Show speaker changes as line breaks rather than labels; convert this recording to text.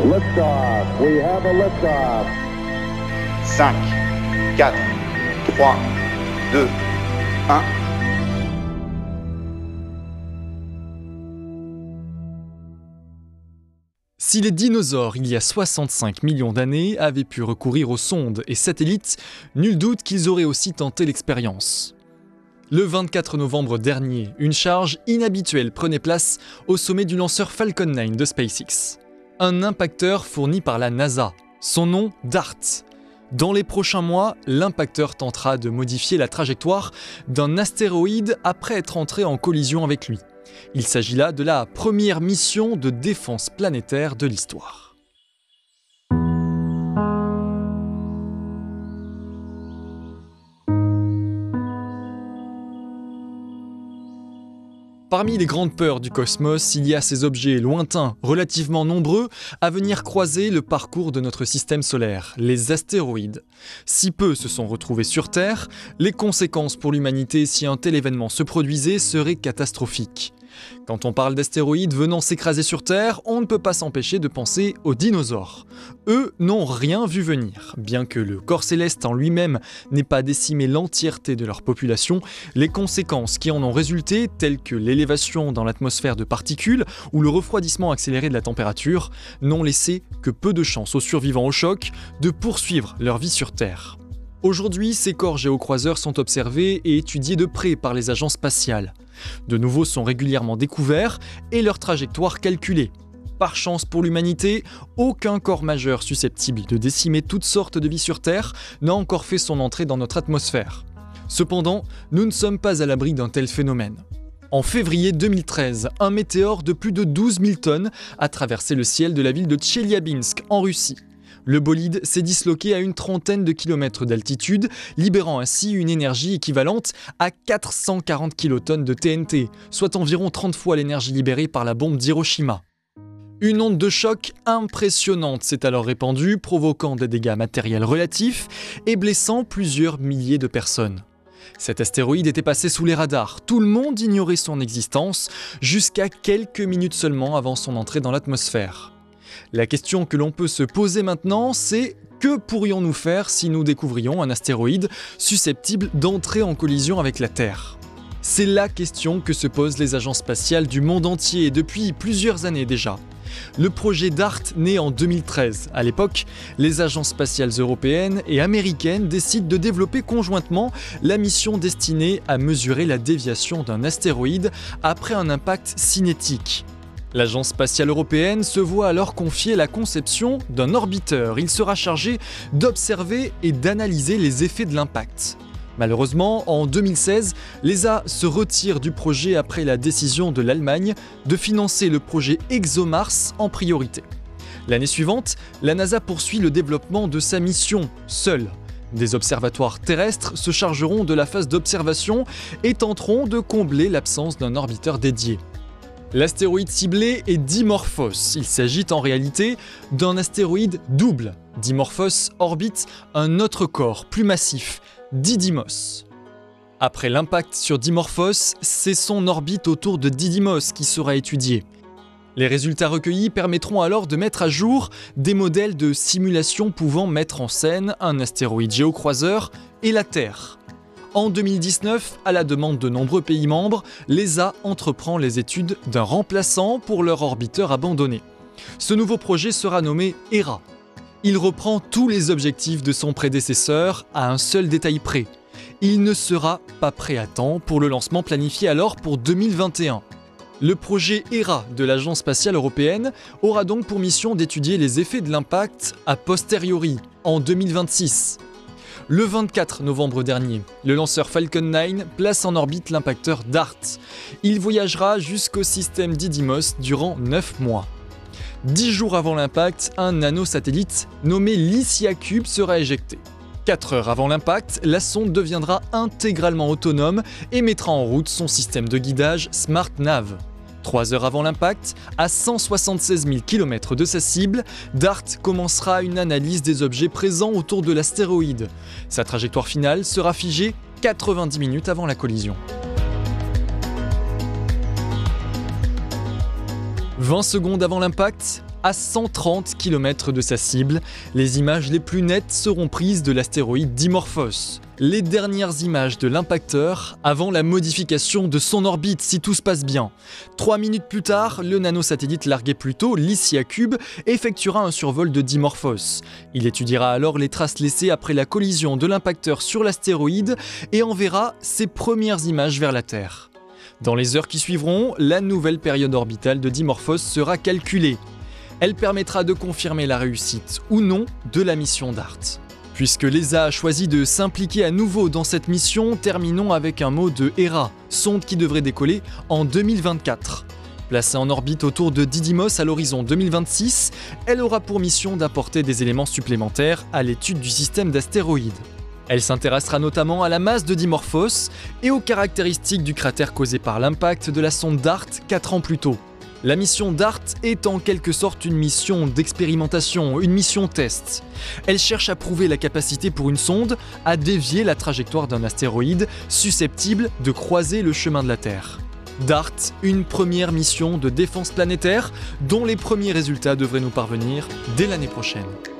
Liftoff. We have a liftoff.
5, 4, 3, 2, 1.
Si les dinosaures, il y a 65 millions d'années, avaient pu recourir aux sondes et satellites, nul doute qu'ils auraient aussi tenté l'expérience. Le 24 novembre dernier, une charge inhabituelle prenait place au sommet du lanceur Falcon 9 de SpaceX. Un impacteur fourni par la NASA, son nom DART. Dans les prochains mois, l'impacteur tentera de modifier la trajectoire d'un astéroïde après être entré en collision avec lui. Il s'agit là de la première mission de défense planétaire de l'histoire. Parmi les grandes peurs du cosmos, il y a ces objets lointains, relativement nombreux, à venir croiser le parcours de notre système solaire, les astéroïdes. Si peu se sont retrouvés sur Terre, les conséquences pour l'humanité si un tel événement se produisait seraient catastrophiques. Quand on parle d'astéroïdes venant s'écraser sur Terre, on ne peut pas s'empêcher de penser aux dinosaures. Eux n'ont rien vu venir. Bien que le corps céleste en lui-même n'ait pas décimé l'entièreté de leur population, les conséquences qui en ont résulté, telles que l'élévation dans l'atmosphère de particules ou le refroidissement accéléré de la température, n'ont laissé que peu de chance aux survivants au choc de poursuivre leur vie sur Terre. Aujourd'hui, ces corps géocroiseurs sont observés et étudiés de près par les agences spatiales. De nouveaux sont régulièrement découverts et leur trajectoire calculée. Par chance pour l'humanité, aucun corps majeur susceptible de décimer toutes sortes de vie sur Terre n'a encore fait son entrée dans notre atmosphère. Cependant, nous ne sommes pas à l'abri d'un tel phénomène. En février 2013, un météore de plus de 12 000 tonnes a traversé le ciel de la ville de Tcheliabinsk, en Russie. Le bolide s'est disloqué à une trentaine de kilomètres d'altitude, libérant ainsi une énergie équivalente à 440 kilotonnes de TNT, soit environ 30 fois l'énergie libérée par la bombe d'Hiroshima. Une onde de choc impressionnante s'est alors répandue, provoquant des dégâts matériels relatifs et blessant plusieurs milliers de personnes. Cet astéroïde était passé sous les radars, tout le monde ignorait son existence, jusqu'à quelques minutes seulement avant son entrée dans l'atmosphère. La question que l'on peut se poser maintenant, c'est que pourrions-nous faire si nous découvrions un astéroïde susceptible d'entrer en collision avec la Terre ? C'est la question que se posent les agences spatiales du monde entier depuis plusieurs années déjà. Le projet DART naît en 2013. À l'époque, les agences spatiales européennes et américaines décident de développer conjointement la mission destinée à mesurer la déviation d'un astéroïde après un impact cinétique. L'Agence spatiale européenne se voit alors confier la conception d'un orbiteur. Il sera chargé d'observer et d'analyser les effets de l'impact. Malheureusement, en 2016, l'ESA se retire du projet après la décision de l'Allemagne de financer le projet ExoMars en priorité. L'année suivante, la NASA poursuit le développement de sa mission, seule. Des observatoires terrestres se chargeront de la phase d'observation et tenteront de combler l'absence d'un orbiteur dédié. L'astéroïde ciblé est Dimorphos. Il s'agit en réalité d'un astéroïde double. Dimorphos orbite un autre corps plus massif, Didymos. Après l'impact sur Dimorphos, c'est son orbite autour de Didymos qui sera étudiée. Les résultats recueillis permettront alors de mettre à jour des modèles de simulation pouvant mettre en scène un astéroïde géocroiseur et la Terre. En 2019, à la demande de nombreux pays membres, l'ESA entreprend les études d'un remplaçant pour leur orbiteur abandonné. Ce nouveau projet sera nommé Hera. Il reprend tous les objectifs de son prédécesseur à un seul détail près. Il ne sera pas prêt à temps pour le lancement planifié alors pour 2021. Le projet Hera de l'Agence spatiale européenne aura donc pour mission d'étudier les effets de l'impact a posteriori, en 2026. Le 24 novembre dernier, le lanceur Falcon 9 place en orbite l'impacteur DART. Il voyagera jusqu'au système Didymos durant 9 mois. 10 jours avant l'impact, un nanosatellite nommé LYSIA-Cube sera éjecté. 4 heures avant l'impact, la sonde deviendra intégralement autonome et mettra en route son système de guidage SmartNav. 3 heures avant l'impact, à 176 000 km de sa cible, DART commencera une analyse des objets présents autour de l'astéroïde. Sa trajectoire finale sera figée 90 minutes avant la collision. 20 secondes avant l'impact, à 130 km de sa cible. Les images les plus nettes seront prises de l'astéroïde Dimorphos. Les dernières images de l'impacteur avant la modification de son orbite si tout se passe bien. 3 minutes plus tard, le nanosatellite largué plus tôt, Lycia Cube, effectuera un survol de Dimorphos. Il étudiera alors les traces laissées après la collision de l'impacteur sur l'astéroïde et enverra ses premières images vers la Terre. Dans les heures qui suivront, la nouvelle période orbitale de Dimorphos sera calculée. Elle permettra de confirmer la réussite ou non de la mission DART. Puisque l'ESA a choisi de s'impliquer à nouveau dans cette mission, terminons avec un mot de Hera, sonde qui devrait décoller en 2024. Placée en orbite autour de Didymos à l'horizon 2026, elle aura pour mission d'apporter des éléments supplémentaires à l'étude du système d'astéroïdes. Elle s'intéressera notamment à la masse de Dimorphos et aux caractéristiques du cratère causé par l'impact de la sonde DART 4 ans plus tôt. La mission DART est en quelque sorte une mission d'expérimentation, une mission test. Elle cherche à prouver la capacité pour une sonde à dévier la trajectoire d'un astéroïde susceptible de croiser le chemin de la Terre. DART, une première mission de défense planétaire dont les premiers résultats devraient nous parvenir dès l'année prochaine.